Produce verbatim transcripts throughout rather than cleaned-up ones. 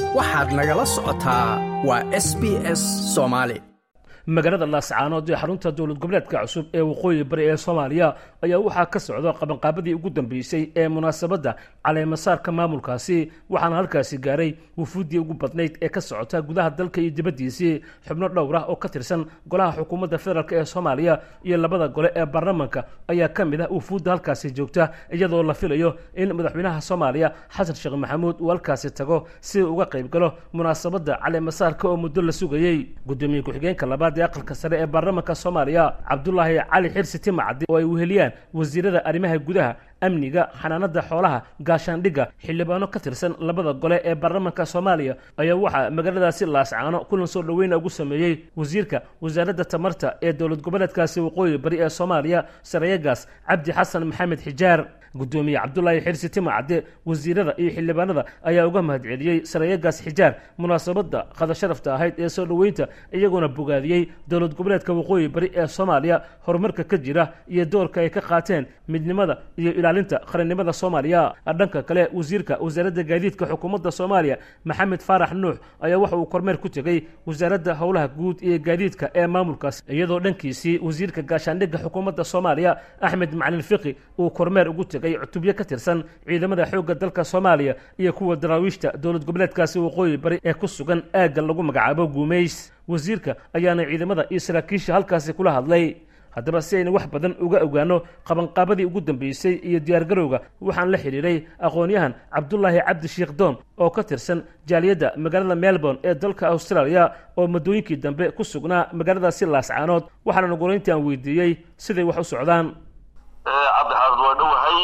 waxaad nagala socotaa waa S B S Soomaali. magaalada Laascaanood ee xarunta dawlad goboleedka cusub ee waqooyi bari ee Soomaaliya ayaa waxa ka socda qabanqaabadii ugu dambeysay ee munaasabada caleemasaarka maamulkaasi waxaana halkaasi gaaray wufuudii ugu badnayd ee ka socota gudaha dalka iyo dibadiisa xubno dhowr ah oo ka tirsan golaha xukuumadda federaalka ee Soomaaliya iyo labada gole ee baarlamaanka ayaa kamid ah wufuudda halkaasi joogta iyadoo la filayo in madaxweynaha Soomaaliya Xasan Sheekh Maxamuud uu halkaasi tago si uu uga qayb galo munaasabada caleemasaarka oo muddo la sugayay gudoomiye ku-xigeenka labaad aqalka sare ee baarlamaanka Soomaaliya Cabdullaahi Cali Xirsi Timacdi oo ay weheliyaan wasiirada arrimaha gudaha amniga xanaanada xoolaha gaashaandhiga xildhibaano ka tirsan labada gole ee baarlamaanka Soomaaliya ayaa waxa magaaladaasi Laascaano kulan soo dhaweyn ugu sameeyay wasiirka wasaaradda tamarta ee dawlad goboleedkaasi waqooyi bari ee Soomaaliya Sarayagaas Cabdi Xasan Maxamed Xijaar gudoomiye Cabdullaahi Xirsi Timacdi wasiirada iyo xildhibaanada ayaa uga mahadceliyay Sarayagaas Xijaar munaasabada qada sharafta ahayd ee soo dhaweynta iyaguna bogaadiyay dawlad goboleedka waqooyi bari ee Soomaaliya horumarka ka jira iyo doorka ay ka qaateen midnimada iyo ilaalinta qarannimada Soomaaliya dhanka kale wasiirka wasaaradda gaadiidka xukuumadda Soomaaliya Maxamed Faarax Nuux ayaa waxa uu kormeer ku tagay wasaaradda howlaha guud iyo gaadiidka ee maamulkaas iyadoo dhankiisii wasiirka gaashaandhiga xukuumadda Soomaaliya Axmed Macalin Fiqi uu kormeer ugu tagay cutubyo ka tirsan ciidamada xoogga dalka Soomaaliya iyo kuwa daraawiishta dawlad goboleedkaasi waqooyi bari ee ku sugan aagga lagu magacaabo Guumeys wasiirka ayaana ciidamada iyo saraakiisha halkaasi kula hadlay haddaba si aynu wax badan uga ogaano qabanqaabadii ugu dambeysay iyo diyaar garowga waxaan la xiriiray aqoonyahan Cabdullaahi Cabdi Sheekh Doon oo ka tirsan jaaliyadda magaalada Melbourne ee dalka Australia oo madooyinkii dambe ku sugnaa magaaladaasi Laascaanood waxaana nagoreyntii aan weydiiyay siday wax u socdaan عبد الحميد ودوهي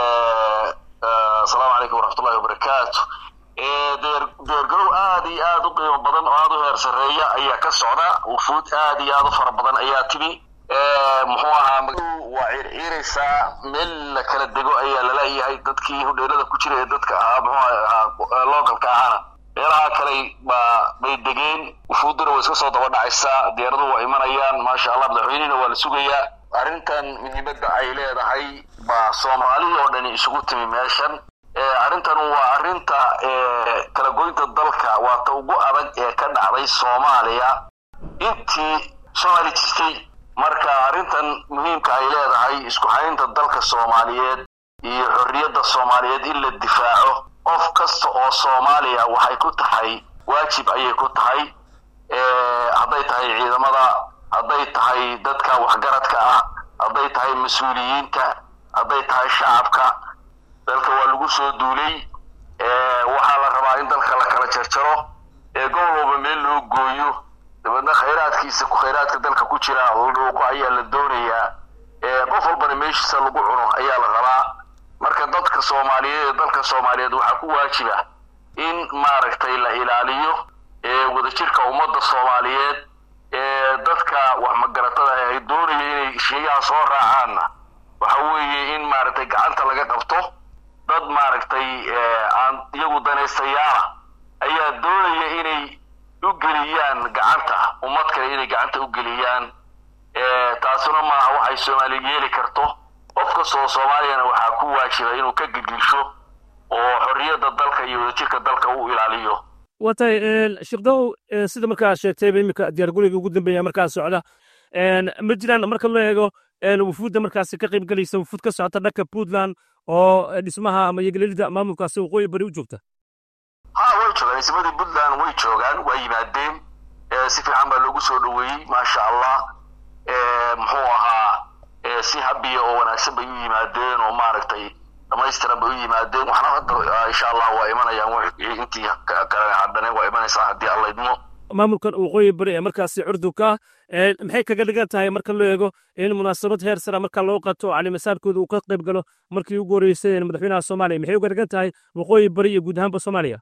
السلام عليكم ورحمة الله وبركاته دير دير جرو آدي آدو قيم بدن آدو هير سرية أيها كسعنا وفوت آدي آدو فر بدن أيها تبي محوها وعير عيرسا مل كلا دجو أيها لا أيها دتكي هو دير هذا كشري دتك محوها لوكال كهانا إلها كلي با بيدجين وفوت درو وسوسة طبعا عيسى دير دو وإيمان أيان ما شاء الله بدحين والسوقية arrintan muhiimadda ay leedahay ba Soomaaliya oo dhan isugu timi meeshan ee arrintan waa arrinta ee kala goynta dalka waa ta ugu adag ee ka dhacday Soomaaliya intii Soomaali jirtay marka arrintan muhiimka ay leedahay isku haynta dalka Soomaaliyeed iyo xorriyadda Soomaaliyeed in la difaaco qof kasta oo Soomaaliya waxay ku tahay waajib ayay ku tahay ee haday tahay ciidamada hadday tahay dadka waxgaradka ah hadday tahay mas'uuliyiinta hadday tahay shacabka dalka waa lagu soo duulay ee waxa la rabaa in dalka la kala jarjaro ee gobolba meel loo gooyo dabadna khayraadkiisa ku khayraadka dalka ku jira oo loo ayaa la doonayaa ee qof walba meeshiisa lagu cuno ayaa la rabaa marka dadka Soomaaliyeed dalka Soomaaliyeed waxa ku waajiba in maaragtay la ilaaliyo ee wadajirka ummadda Soomaaliyeed ee dadka wax magaratada ay doonayeen inay shaqada soo raacaan waxa weeye in maaragtay gacanta laga qabto dad maaragtay aan iyagu danaystayaal ayaa doonaya inay u geliyaan gacanta ummad kale inay gacanta u geliyaan ee taasuna ma waxay Soomaaliya yeeli karto qofka soo Soomaaliyana waxa ku waajiba inuu ka gilgisho oo xorriyadda dalka iyo wadajirka dalka uu ilaaliyo watay shaqdow sida markaa sheegtay imika diyaar guriga ugu dambeeyay markaa socda een ma jiraan marka loo eego een wufuudda markaas ka qayb galaysa wufuud ka socota dhanka Puntland oo dhismaha ama yeglelida maamulkaasi waqooyi bari u joogta ha way joogaan ismada Puntland way joogaan way yimaadeen si fiican baa loogu soo dhaweeyay ma sha Allah ee muxuu ahaa si habiyo oo wanaagsan bay u yimaadeen oo maaragtay dhamaystiran bay u yimaadeen waxna hadda insha Allah waa imanayaan wixii intii kale haddana waa imanaysaa haddii Allah idmo maamulkan waqooyi bari ee markaasi curduka ee maxay kaga dhigan tahay marka loo eego in munaasabad heer sare marka loo qato caleemasaarkooda uu ka qayb galo markii ugu horeysay madaxweynaha Soomaaliya maxay uga dhigan tahay waqooyi bari iyo guud ahaan Soomaaliya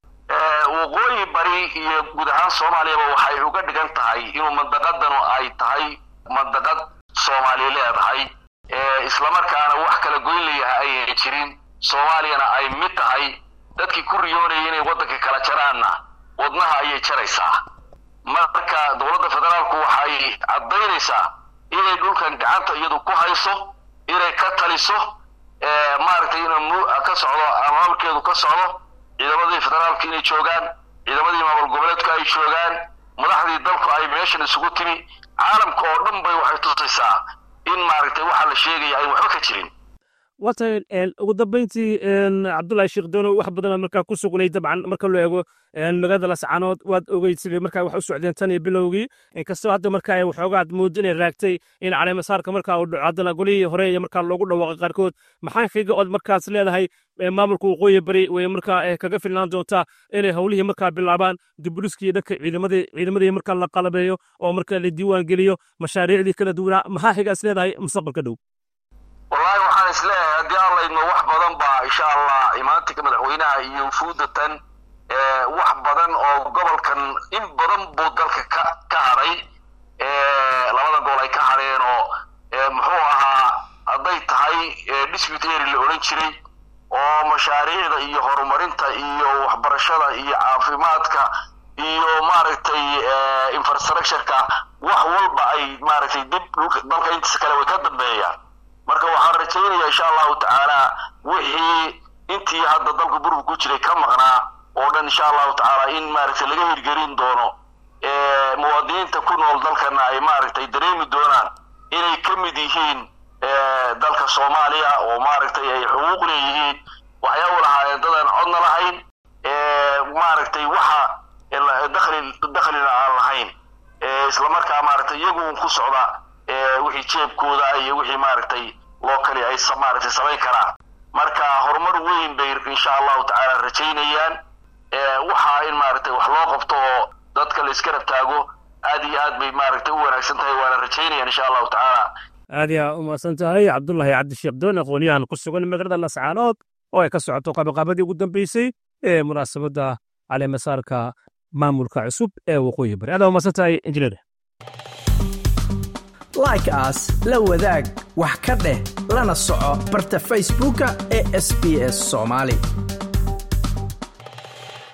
ee waqooyi bari iyo guud ahaan Soomaaliya waxay uga dhigan tahay inuu mandaqadan ay tahay mandaqad Soomaaliya leedahay ee isla markaana wax kala goyn leeyahay ay jirin Soomaaliyana ay mid tahay dadkii ku riyoonayeen inay wadanka kala jaraana wadnaha ayay jaraysaa marka dawladda federaalku waxay cadeynaysaa inay dhulkan gacanta iyadu ku hayso inay ka taliso ee maartay inuu ka socdo amaamkeedu ka socdo ciidamadii federaalka inay joogaan ciidamadii maamul goboleedku ay joogaan madaxdii dalku ay meeshan isugu timi caalamka oo dhan bay waxay tusaysaa in maaragtay waxa la sheegaya ay waxba ka jirin wata ugu dambeyntii cabdullaahi sheekh doono wax badan markaa ku sugnay dabcan marka loo eego magaalada lascaanood waad ogeysidee markaa wax u socdeen tan iyo bilowgii inkastoo hadda markaa waxoogaad moodo inay raagtay in caleemasaarka markaa uu dhaco haddana golihii hore iyo markaa loogu dhawaaqay qaarkood maxaa kaga od markaas leedahay maamulka waqooyi bari way markaa kaga filnaan doontaa inay howlihii markaa bilaabaan dibuliskii dhanka ciidamadii ciidamadii markaa la qalabeeyo oo markaa la diiwaan geliyo mashaariicdii kala duwanaa maxaa xigaas leedahay mustaqbalka dhow wallahi waxaan isleeyahay haddii aan laydno wax badan baa insha allah imaantika madaxweynaha iyo wufuudatan wax badan oo gobolkan in badan buu dalka ka ka hadhay labada gobol ay ka hadheen oo muxuu ahaa hadday tahay dispute area la odhan jiray oo mashaariicda iyo horumarinta iyo waxbarashada iyo caafimaadka iyo maaragtay infrastructureka wax walba ay maaragtay dib dalka intiisa kale way ka dambeeyaan marka waxaan rajaynayaa insha allahu tacaala wixii intii hadda dalka burbu ku jiray ka maqnaa oo dhan insha allahu tacaala in maaragtay laga hirgelin doono muwaadiniinta ku nool dalkana ay maaragtay dareemi doonaan inay ka mid yihiin dalka soomaaliya oo maaragtay ay xuquuq leeyihiin waxyaabo lahaayeen dadaan codna lahayn maaragtay waxa dakhli dakhlina aan lahayn islamarkaa maaragtay iyagu ku socda wixii jeebkooda iyo wixii maaragtay loo kali ay maaragtay samayn karaan marka horumar weyn bay insha allahu tacaala rajaynayaan waxaa in maaragtay wax loo qabto oo dadka la iska rabtaago aad iyo aad bay maaragtay u wanaagsan tahay waana rajaynayaan insha allahu tacaala aad yaa u mahadsan tahay cabdullaahi cabdisheekh doon aqoonyahan ku sugan magaalada lascaanood oo ay ka socoto qabanqaabadii ugu dambeysay ee munaasabadda caleemasaarka maamulka cusub ee waqooyi bari aad waa mahadsan tahay injineer like as la wadaag wax ka dheh lana soco barta facebooka ee S B S Somali